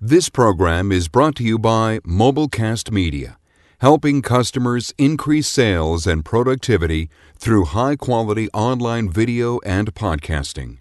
This program is brought to you by Mobilecast Media, helping customers increase sales and productivity through high-quality online video and podcasting.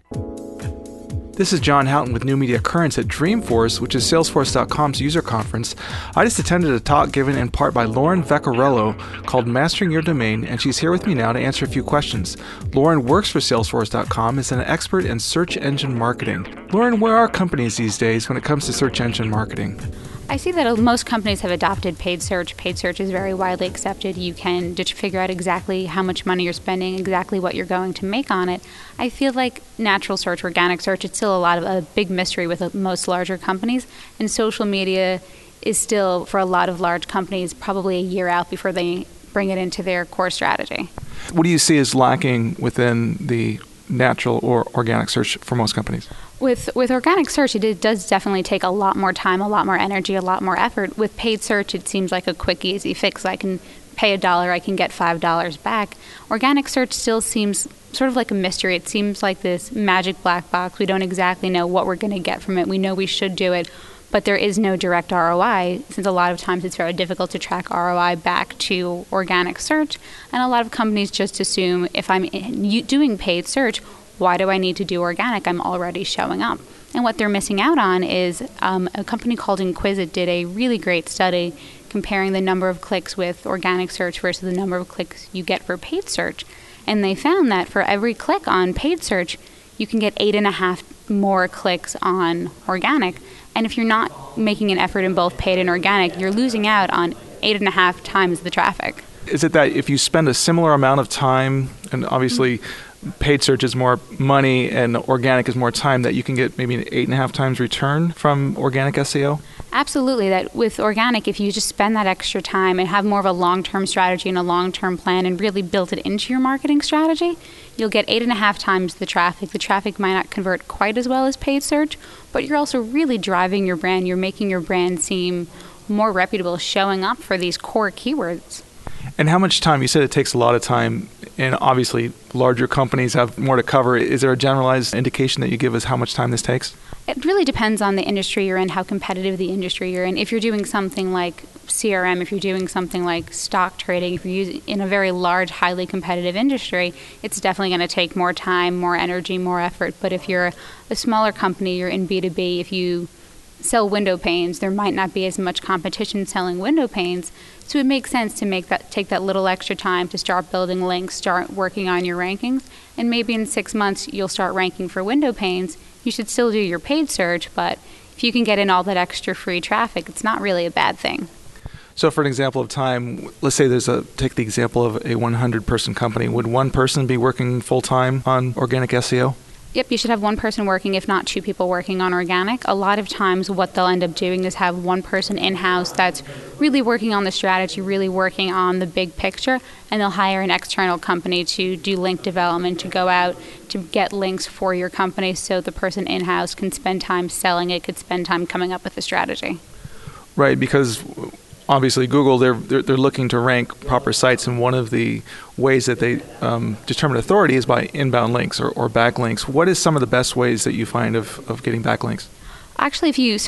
This is John Houghton with New Media Currents at Dreamforce, which is Salesforce.com's user conference. I just attended a talk given in part by Lauren Vaccarello called Mastering Your Domain, and she's here with me now to answer a few questions. Lauren works for Salesforce.com as an expert in search engine marketing. Lauren, where are companies these days when it comes to search engine marketing? I see that most companies have adopted paid search. Paid search is very widely accepted. You can just figure out exactly how much money you're spending, exactly what you're going to make on it. I feel like natural search, organic search, it's still a big mystery with most larger companies. And social media is still, for a lot of large companies, probably a year out before they bring it into their core strategy. What do you see as lacking within the natural or organic search for most companies? With organic search, it does definitely take a lot more time, a lot more energy, a lot more effort. With paid search, it seems like a quick, easy fix. I can pay $1, I can get $5 back. Organic search still seems sort of like a mystery. It seems like this magic black box. We don't exactly know what we're going to get from it. We know we should do it, but there is no direct ROI, since a lot of times it's very difficult to track ROI back to organic search. And a lot of companies just assume if I'm doing paid search, why do I need to do organic? I'm already showing up. And what they're missing out on is a company called Inquisit did a really great study comparing the number of clicks with organic search versus the number of clicks you get for paid search. And they found that for every click on paid search, you can get 8.5 more clicks on organic. And if you're not making an effort in both paid and organic, you're losing out on 8.5 times the traffic. Is it that if you spend a similar amount of time, and obviously paid search is more money and organic is more time, that you can get maybe an 8.5 times return from organic SEO? Absolutely. That with organic, if you just spend that extra time and have more of a long-term strategy and a long-term plan and really build it into your marketing strategy, you'll get 8.5 times the traffic. The traffic might not convert quite as well as paid search, but you're also really driving your brand. You're making your brand seem more reputable, showing up for these core keywords. And how much time? You said it takes a lot of time, and obviously larger companies have more to cover. Is there a generalized indication that you give us how much time this takes? It really depends on the industry you're in, how competitive the industry you're in. If you're doing something like CRM, if you're doing something like stock trading, if you're using in a very large, highly competitive industry, it's definitely going to take more time, more energy, more effort. But if you're a smaller company, you're in B2B, if you sell window panes, there might not be as much competition selling window panes. So it makes sense to take that little extra time to start building links, start working on your rankings, and maybe in 6 months you'll start ranking for window panes. You should still do your paid search, but if you can get in all that extra free traffic, it's not really a bad thing. So for an example of time, let's say take the example of a 100-person company. Would one person be working full-time on organic SEO? Yep, you should have one person working, if not 2 people working on organic. A lot of times what they'll end up doing is have one person in-house that's really working on the strategy, really working on the big picture, and they'll hire an external company to do link development, to go out to get links for your company so the person in-house can spend time selling it, could spend time coming up with a strategy. Right, because obviously Google, they're looking to rank proper sites, and one of the ways that they determine authority is by inbound links or backlinks. What is some of the best ways that you find of getting backlinks? Actually, if you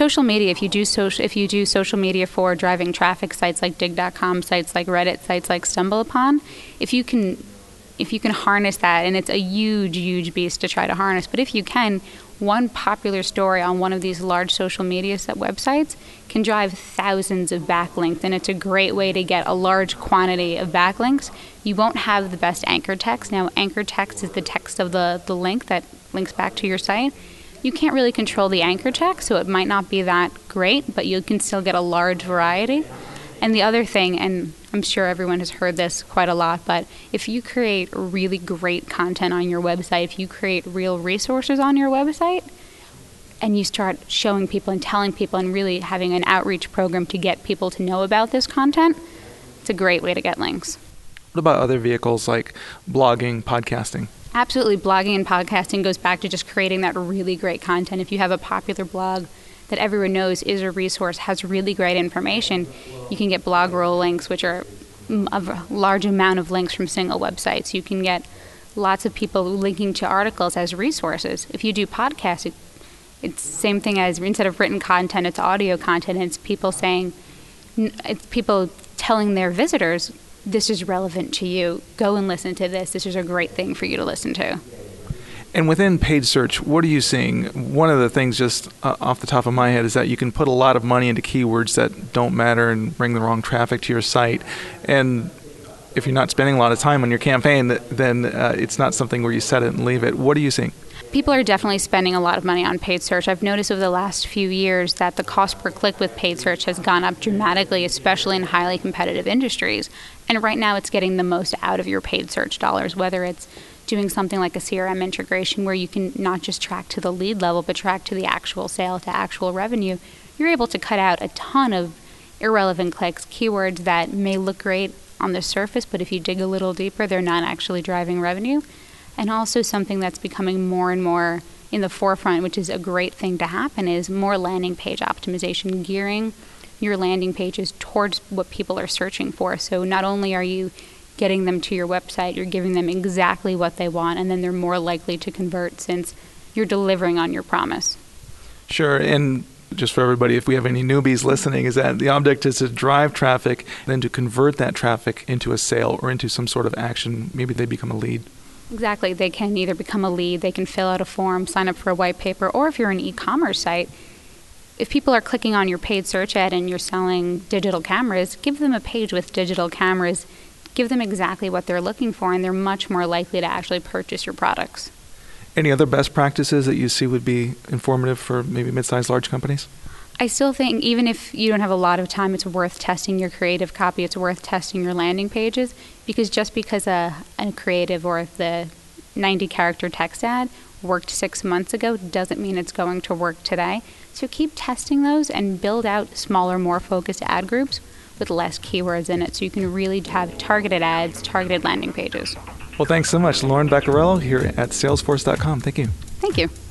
do social media for driving traffic, sites like Dig.com, sites like Reddit, sites like StumbleUpon, if you can harness that, and it's a huge beast to try to harness, but if you can, one popular story on one of these large social media websites can drive thousands of backlinks, and it's a great way to get a large quantity of backlinks. You won't have the best anchor text. Now, anchor text is the text of the link that links back to your site. You can't really control the anchor text, so it might not be that great, but you can still get a large variety. And the other thing, and I'm sure everyone has heard this quite a lot, but if you create really great content on your website, if you create real resources on your website, and you start showing people and telling people and really having an outreach program to get people to know about this content, it's a great way to get links. What about other vehicles like blogging, podcasting? Absolutely. Blogging and podcasting goes back to just creating that really great content. If you have a popular blog that everyone knows is a resource, has really great information, you can get blog roll links, which are a large amount of links from single websites. You can get lots of people linking to articles as resources. If you do podcasting, It's the same thing as instead of written content, it's audio content. It's people it's people telling their visitors, this is relevant to you. Go and listen to this. This is a great thing for you to listen to. And within paid search, what are you seeing? One of the things just off the top of my head is that you can put a lot of money into keywords that don't matter and bring the wrong traffic to your site. And if you're not spending a lot of time on your campaign, then it's not something where you set it and leave it. What are you seeing? People are definitely spending a lot of money on paid search. I've noticed over the last few years that the cost per click with paid search has gone up dramatically, especially in highly competitive industries. And right now it's getting the most out of your paid search dollars, whether it's doing something like a CRM integration where you can not just track to the lead level, but track to the actual sale, to actual revenue. You're able to cut out a ton of irrelevant clicks, keywords that may look great on the surface, but if you dig a little deeper, they're not actually driving revenue. And also something that's becoming more and more in the forefront, which is a great thing to happen, is more landing page optimization, gearing your landing pages towards what people are searching for. So not only are you getting them to your website, you're giving them exactly what they want, and then they're more likely to convert since you're delivering on your promise. Sure, and just for everybody, if we have any newbies listening, is that the object is to drive traffic, then to convert that traffic into a sale or into some sort of action. Maybe they become a lead. Exactly. They can either become a lead, they can fill out a form, sign up for a white paper, or if you're an e-commerce site, if people are clicking on your paid search ad and you're selling digital cameras, give them a page with digital cameras. Give them exactly what they're looking for, and they're much more likely to actually purchase your products. Any other best practices that you see would be informative for maybe mid-sized, large companies? I still think even if you don't have a lot of time, it's worth testing your creative copy. It's worth testing your landing pages, because just because a creative or the 90-character text ad worked 6 months ago doesn't mean it's going to work today. So keep testing those and build out smaller, more focused ad groups with less keywords in it, so you can really have targeted ads, targeted landing pages. Well, thanks so much, Lauren Vaccarello here at Salesforce.com. Thank you. Thank you.